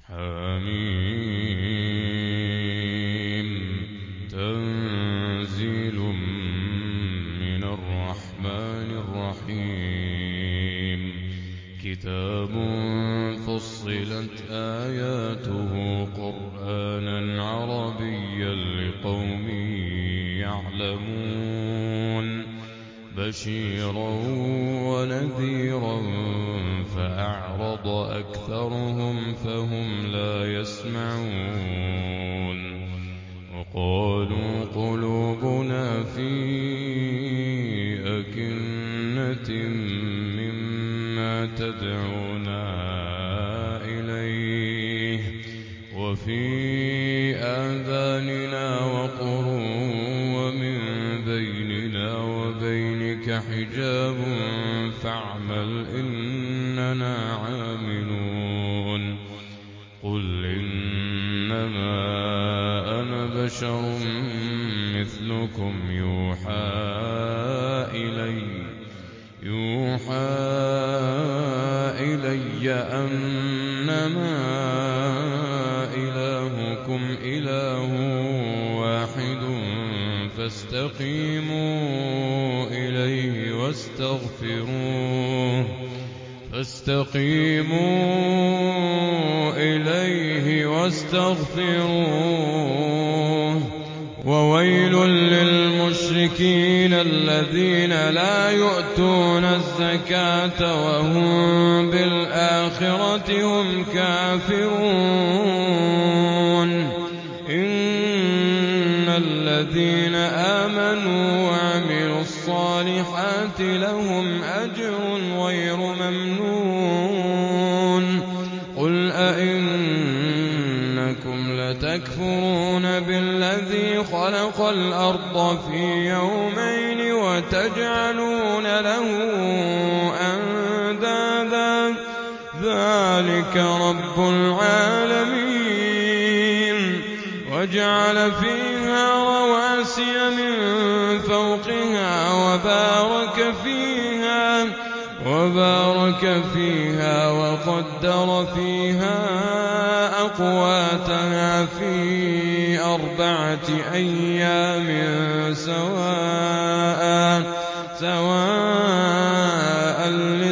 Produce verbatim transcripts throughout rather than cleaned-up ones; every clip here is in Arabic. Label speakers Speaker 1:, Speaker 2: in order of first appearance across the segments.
Speaker 1: حميم تنزيل من الرحمن الرحيم كتاب فصلت آياته قرآنا عربيا لقوم يعلمون بشيرا ونذيرا فأعرض أكثرهم فهم لا يسمعون وقالوا قلوبنا في أكنة مما تدعونا إليه وفي آذاننا وقر ومن بيننا وبينك حجاب فاعمل إننا عاملون قل إنما أنا بشر مثلكم يوحى إلي يوحى إلي أنما إلهكم إله واحد فاستقيموا إليه واستغفروه فاستقيموا إليه واستغفروه وويل للمشركين الذين لا يؤتون الزكاة وهم بالآخرة هم كافرون إن الذين آمنوا وعملوا الصالحات لهم أجر غير ممنون قل أئنكم لتكفرون بالذي خلق الأرض في يومين وتجعلون له أندادا ذلك رب العالمين وجعل فيها رواسي من فوقها وبارك فيها وبارك فيها وقدر فيها أقواتها في أربعة أيام سواء سواء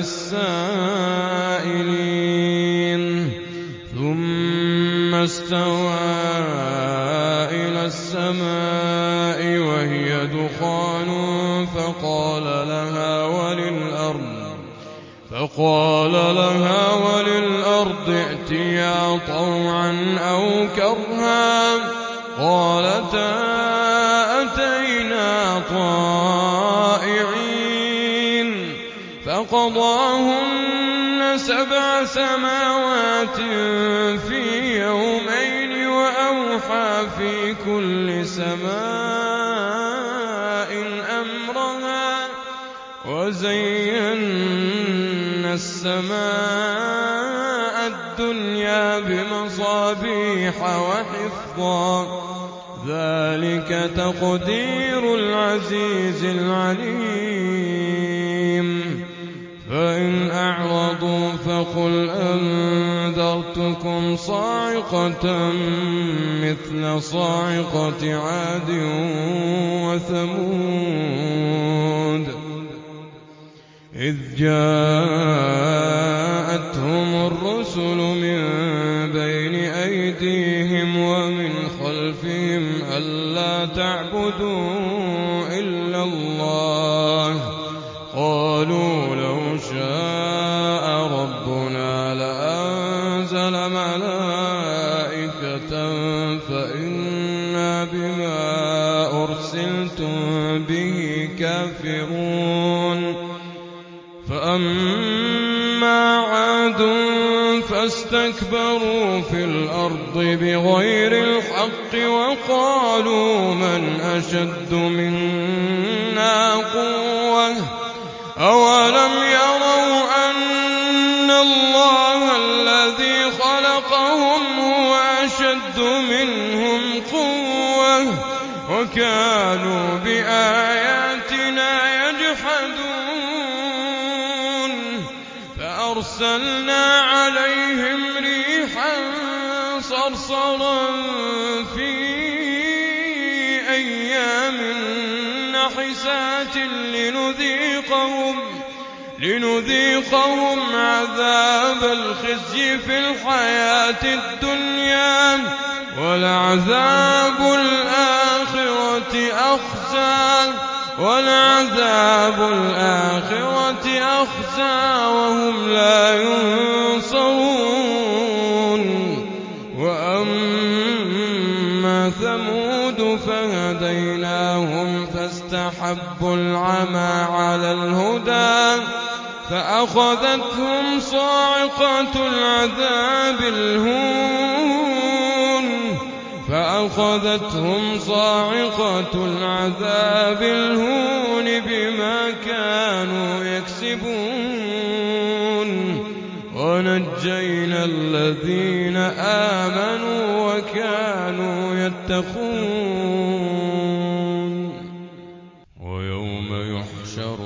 Speaker 1: للسائلين ثم استوى إلى السماء وهي دخان فقال لها وللأرض فقال لها وللأرض ائتيا طوعا أو كرها قالتا أتينا طائعين فقضاهن سبع سماوات في يومين وأوحى في كل سماء أمرها وزينا السماء الدنيا بمصابيح وحفظا ذلك تقدير العزيز العليم فإن أعرضوا فقل أنذرتكم صاعقة مثل صاعقة عاد وثمود إذ جاءتهم الرسل من بين أيديهم ومن خلفهم ألا تعبدوا إلا الله قالوا لو شاء ربنا لأنزل ملائكة فإنا بما أرسلتم به كافرون فأما عاد فاستكبروا في الأرض بغير الحق وقالوا من أشد منا قوة أولم يروا أن الله الذي خلقهم هو أشد منهم قوة وكانوا بآياتنا يجحدون فأرسلنا عليهم ريحا صرصرا في أيام نحسات لنذيقهم, لنذيقهم عذاب الخزي في الحياة الدنيا ولعذاب الآخرة أخزى ولعذاب الآخرة أخزى وهم لا ينصرون. وأما ثمود فهديناهم فاستحبوا العمى على الهدى فأخذتهم صاعقة العذاب الهون فأخذتهم صاعقة العذاب الهون بما كانوا يكسبون ونجينا الذين آمنوا وكانوا يتقون. ويوم يحشر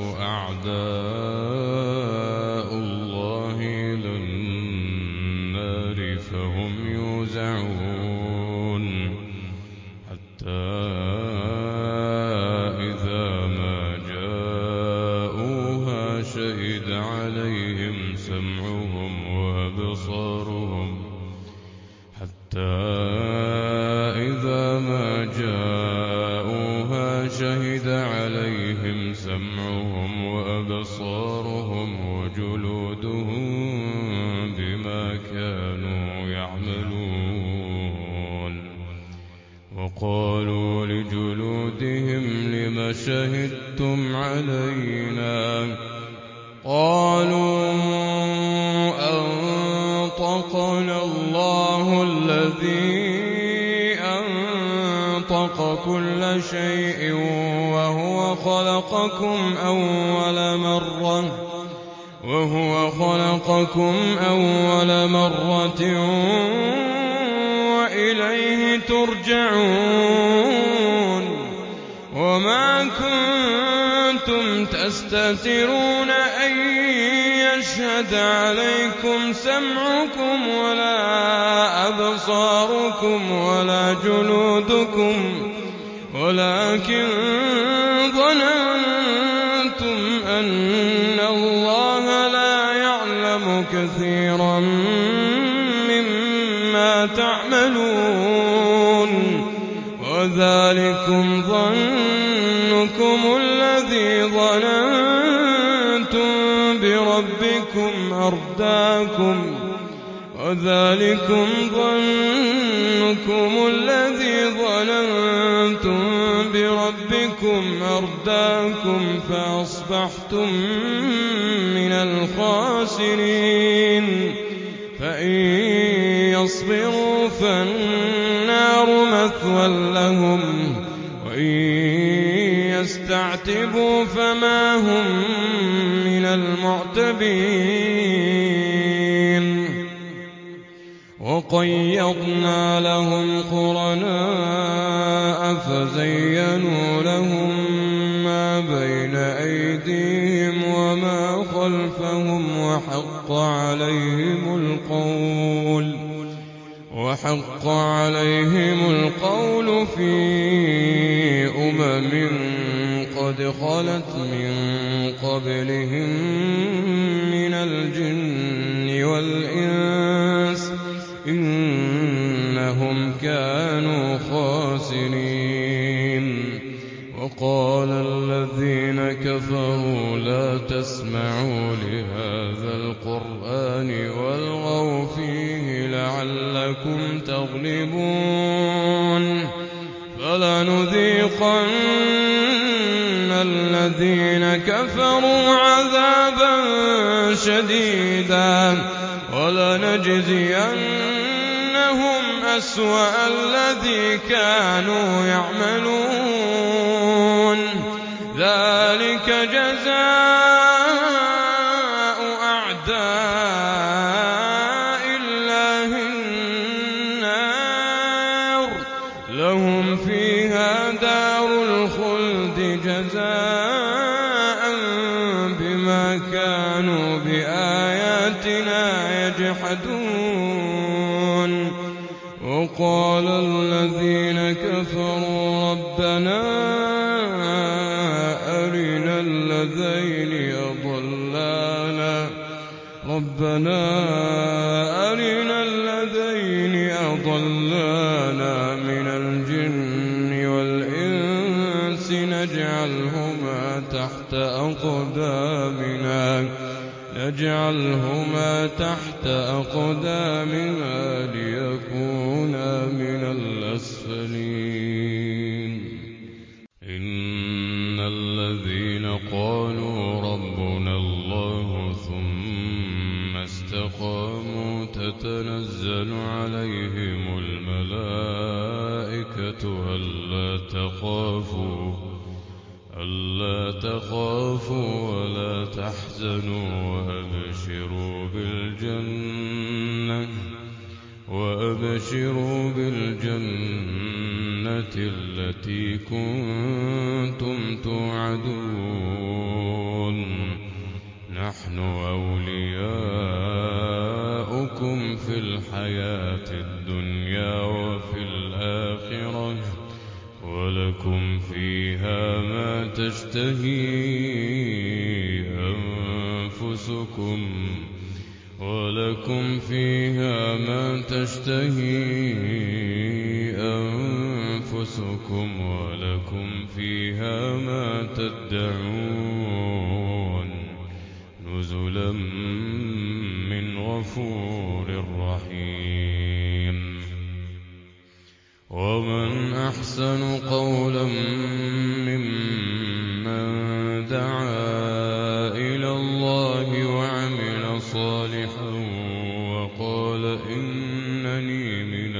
Speaker 1: أعداء الله إلى النار فهم يوزعون حتى إذا ما جاءوها شهد عليهم سمعهم وأبصارهم حتى إذا ما جاءوها شهد عليهم سمعهم وأبصارهم وجلودهم بما كانوا يعملون. وقالوا لجلودهم لم شهدتم علينا قالوا أنطقنا الله الذي أنطق كل شيء وهو خلقكم أول مرة وهو خلقكم أول مرة وإليه ترجعون. وما كنتم تستترون أن يشهد عليكم سمعكم ولا أبصاركم ولا جلودكم ولكن ظننتم أن الله لا يعلم كثيرا مما تعملون. وذلكم ظنكم الذي ظننتم بربكم أرداكم وذلكم ظنكم الذي ظننتم بربكم أرداكم فأصبحتم من الخاسرين. فإن يصبروا فالنار مثوى لهم وإن يستعتبوا فما هم من المعتبين. وقيضنا لهم قرناء فزينوا لهم ما بين أيديهم وما خلفهم وحق عليهم القول وحق عليهم القول في أمم قد خلت من قبلهم من الجن والإنس إنهم كانوا خاسرين. وقال الذين كفروا لا تسمعوا لهذا القرآن والغوا فيه لعلكم تغلبون. فلنذيقن الذين كفروا عذابا شديدا ولنجزينهم أسوأ الذي كانوا يعملون. ذلك جزاء أعداء الله النار لهم فيها دار الخلد جزاء بما كانوا بآياتنا يجحدون. وقال الذين كفروا ربنا أرنا الذين أضلانا ربنا أرنا الذين أضلانا من الجن والإنس نجعلهما تحت أقدامنا نجعلهما تحت أقدامنا ليكونا من الأسفلين إن الذين قالوا ربنا الله ثم استقاموا تتنزل عليهم الملائكة ألا تخافوا ألا تخافوا ولا تحزنوا وأبشروا بالجنة وأبشروا بالجنة التي كنتم توعدون نحن أولياؤكم في الحياة الدنيا وفي الآخرة ولكم فيها ما تشتهي أنفسكم ولكم فيها ما تشتهي أنفسكم ولكم فيها ما تدعون نزلا من غفور رحيم ومن أحسن قولا ممن دعا إلى الله وعمل صالحا وقال إنني من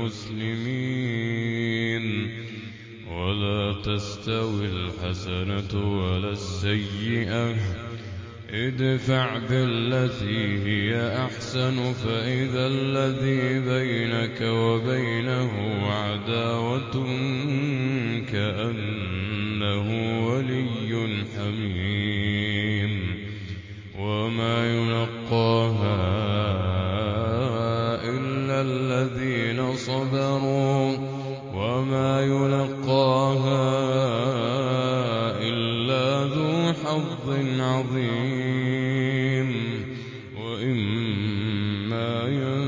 Speaker 1: المسلمين ولا تستوي الحسنة ولا السيئة ادفع بالتي هي أحسن فإذا الذي بينك وبينه عداوة كأنه ولي حميم وما يلقاها إلا الذين صبروا وما يلقاها إلا ذو حظ عظيم وإما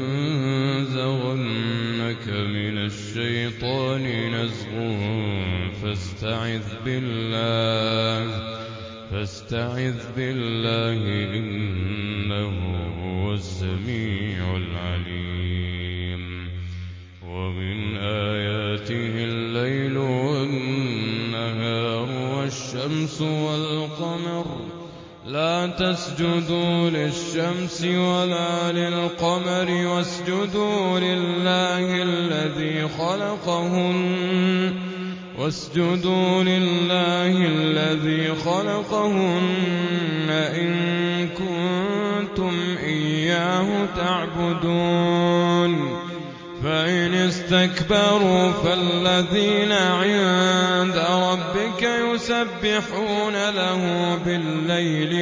Speaker 1: ينزغنك من الشيطان نزغ فاستعذ بالله فاستعذ بالله إنه هو السميع العليم ومن آياته الليل والنهار والشمس والقمر لا تسجدوا للشمس ولا للقمر واسجدوا لله الذي خلقهن واسجدوا لله الذي خلقهن إن كنتم إياه تعبدون فإن استكبروا فالذين عند ربك يسبحون له بالليل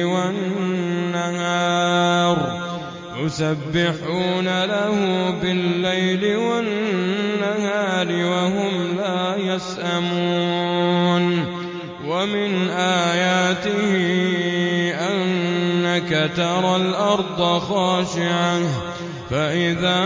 Speaker 1: والنهار يسبحون له بالليل والنهار وهم لا يسأمون ومن آياته أنك ترى الأرض خاشعة فإذا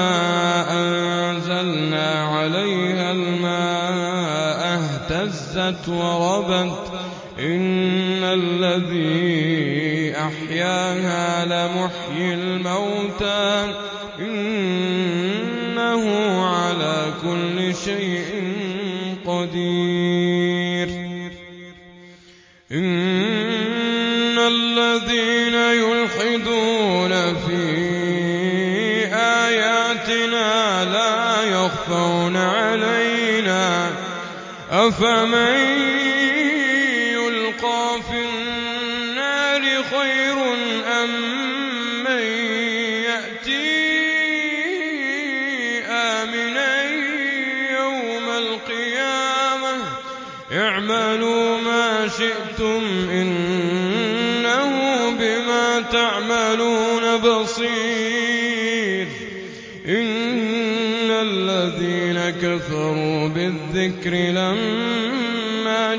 Speaker 1: أنزلنا عليها الماء اهتزت وربت إن الذي أحياها لمحيي الموتى إنه على كل شيء قدير إن الذين يلحدون في آياتنا لا يخفون علينا أفمن يلقى في النار خير أم من يأتي آمنا يوم القيامة اعملوا ما شئتم إنه بما تعملون بصير إن الذين كفروا بالذكر لما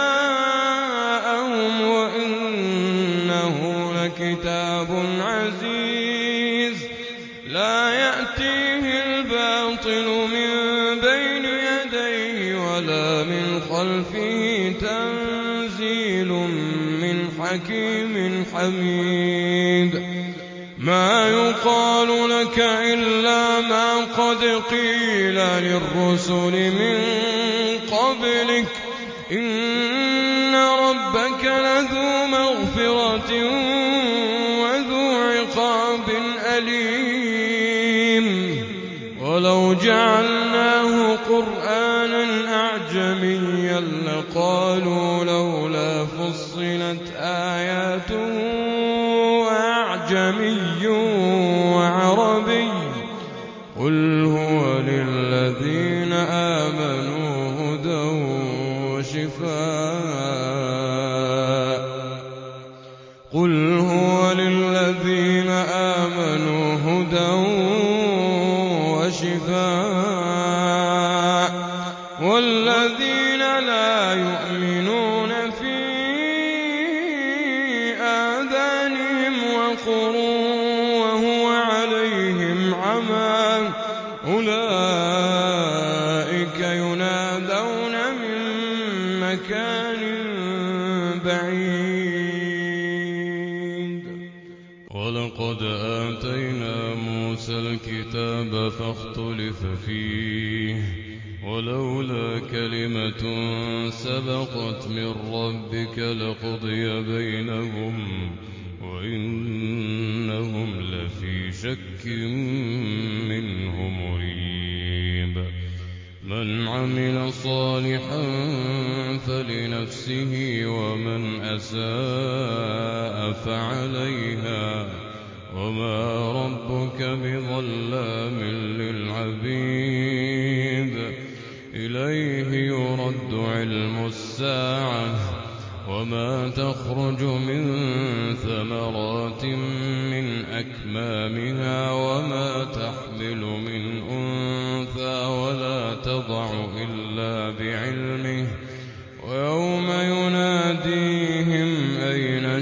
Speaker 1: جاءهم وإنه لكتاب عزيز لا يأتيه الباطل من بين يديه ولا من خلفه تنزيل من حكيم حميد ما يقال لك إلا ما قد قيل للرسل من قبلك إن ربك لذو مغفرة وذو عقاب أليم ولو جعلناه قرآنا أعجميا لقالوا لولا فصلت آياته أعجمي وعربي قل هو للذين آمنوا هدى وشفاء قل هو للذين آمنوا هدى وشفاء والذين لا يؤمنون في آذانهم وقر وهو عليهم عمى أولئك ينادون من مكان بعيد ولقد آتينا موسى الكتاب فاختلف فيه ولولا كلمة سبقت من ربك لقضي بينهم وإنهم لفي شك منه مريب من عمل صالحا فلنفسه ومن أساء فعليها وما ربك بظلام للعبيد إليه يرد علم الساعة وما تخرج من ثمرات من أكمامها وما تحمل من أنثى ولا تضع إلا بعلمه ويوم يناديهم أين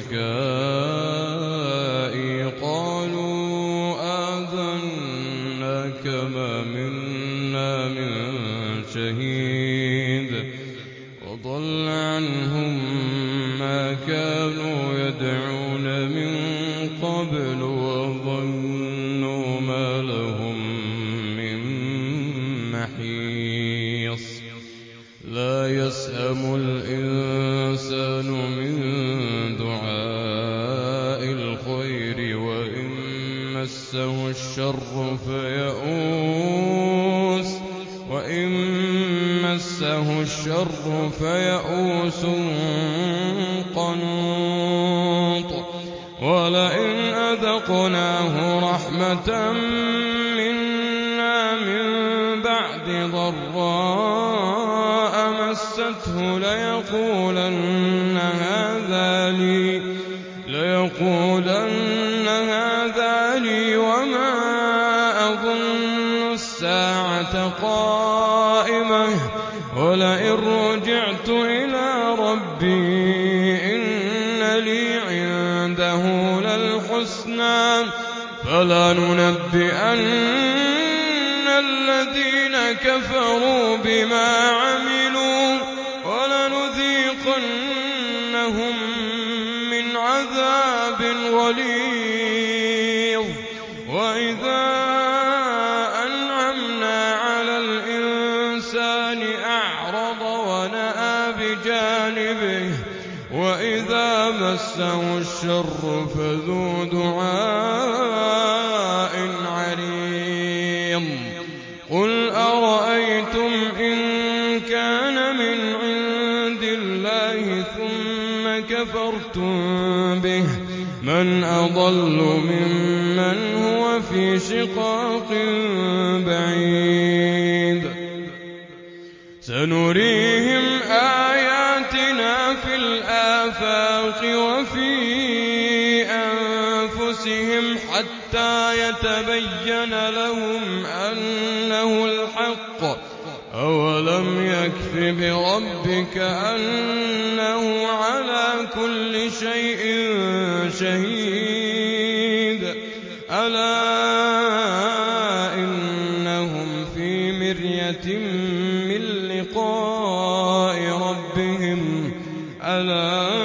Speaker 1: شركائي قالوا آذناك ما منا من شهيد وضل عنهم ما كانوا يدعون من قبل وظنوا ما لهم من محيص لا يسأم الإنسان من دعاء الخير وإن مسه الشر فيئوس وإن مسه الشر فيئوس قنوط ولئن أذقناه رحمة منا من بعد ضراء مسته ليقولن هذا لي ليقولن هذا لي وما أظن الساعة قائمة ولئن رجعت إلى ربي إن لي عنده للحسنى فلننبئن الذين كفروا بما عملوا ولنذيقنهم من عذاب غليظ وإذا أنعمنا على الإنسان أعرض ونأى بجانبه وإذا مسه الشر فذو دعاء عريض قل أرأيتم إن كان من عند الله ثم كفرتم به من أضل ممن هو في شقاق بعيد سنريهم آياتنا في الآفاق وفي أنفسهم حتى يتبين لهم أن ربك أنه على كل شيء شهيد ألا إنهم في مرية من لقاء ربهم ألا